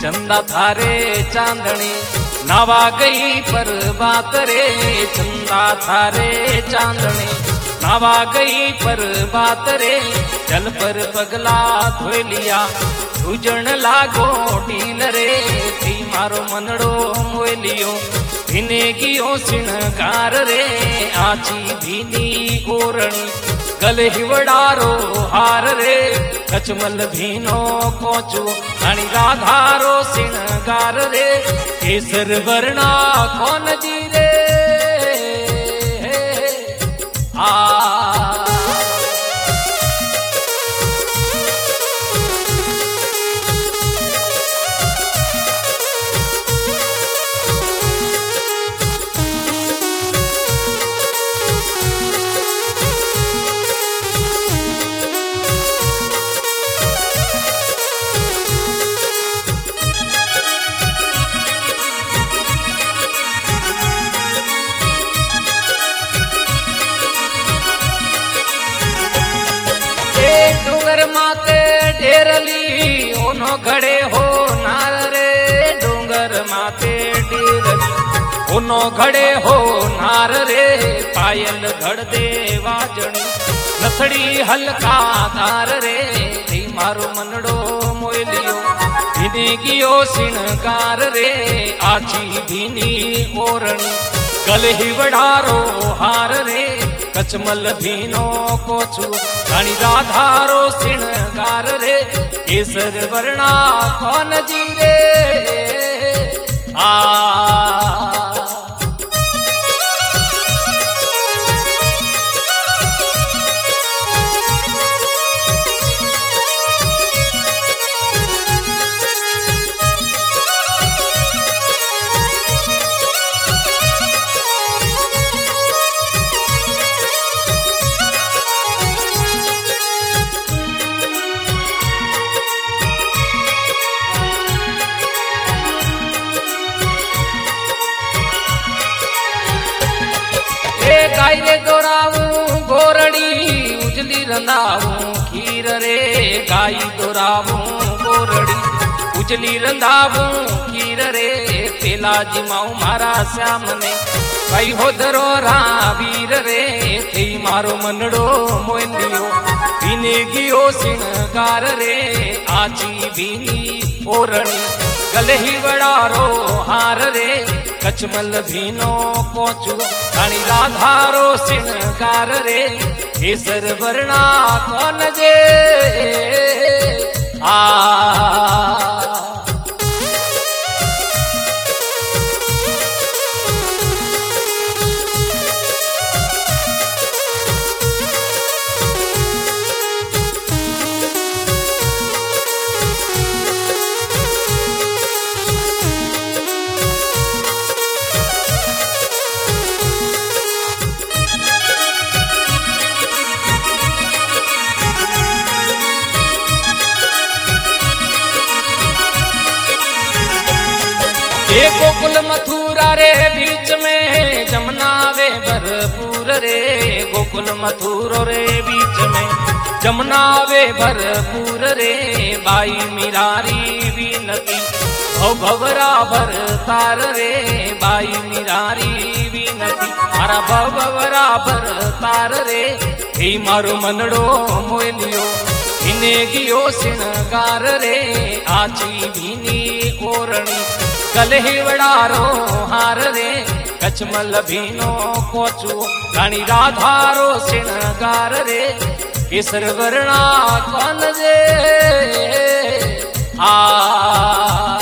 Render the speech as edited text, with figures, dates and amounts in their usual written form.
चंदा थारे चांदनी नावा गई पर बात रे चंदा थारे चांदनी नावा गई पर बात रे जल पर पगला धोई लिया सूजन लागो ढील रे थी मारो मनड़ो मोय लियो भीने गियो सिणगार रे आची भीनी ओरणी गले हिवड़ारो हार रे कचमल भीनो कोचो रानी राधारो सिणगार रे केसर वर्णा कौन जी रे आ डूंगर माते ढेरली ओनो घड़े हो नार रे डूंगर माते ढेरली ओनो घड़े हो नार रे पायल घड़ दे वाजणी नसड़ी हल्का तार रे थी मारो मनड़ो मोय लियो भीने गियो सिणगार रे आची भीनी ओरणी गले हिवड़ारो हार रे कचमल भीनो कोचू रानी राधारो सिणगार रे केसर वर्णा कौन जी रे आ गाय रे दोरावूं गोरड़ी उजली रंधावूं खीर रे गाय दोरावूं गोरड़ी उजली रंधावूं खीर रे पेला जिमाऊं मारा श्याम ने भाई हो दरो वीर रे थी मारो मनड़ो मोय लियो भीने गियो सिणगार रे आची भीनी ओरणी गले हिवड़ारो हार रे कचमल भीनो कोचू रानी राधारो सिणगार रे केसर वर्णा कौन जे आ गोकुल मथुरा रे बीच में जमुना वे भरपूर रे गोकुल मथुरा रे बीच में जमुना वे भरपूर रे बाई मिरारी बीनती भव भवरा भर तार रे बाई मिरारी बीनती मारा भव भवरा भर तार रे हे मारो मनड़ो मोय लियो भीने गियो सिणगार रे आची भीनी ओरणी गले हिवड़ारो हार रे कचमल भीनो कोचू रानी राधारो सिणगार रे केसर वर्णा कौन जे आ